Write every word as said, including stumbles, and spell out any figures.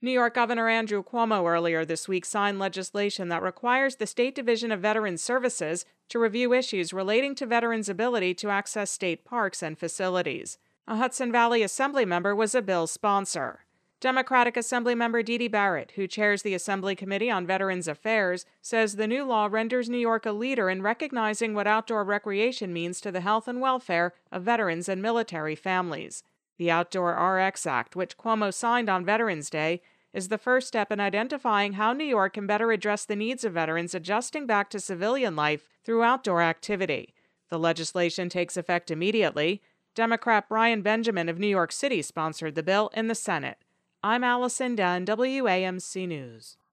New York Governor Andrew Cuomo earlier this week signed legislation that requires the State Division of Veterans Services to review issues relating to veterans' ability to access state parks and facilities. A Hudson Valley Assembly member was a bill's sponsor. Democratic Assemblymember Dee Dee Barrett, who chairs the Assembly Committee on Veterans Affairs, says the new law renders New York a leader in recognizing what outdoor recreation means to the health and welfare of veterans and military families. The Outdoor R X Act, which Cuomo signed on Veterans Day, is the first step in identifying how New York can better address the needs of veterans adjusting back to civilian life through outdoor activity. The legislation takes effect immediately. Democrat Brian Benjamin of New York City sponsored the bill in the Senate. I'm Allison Dunn, W A M C News.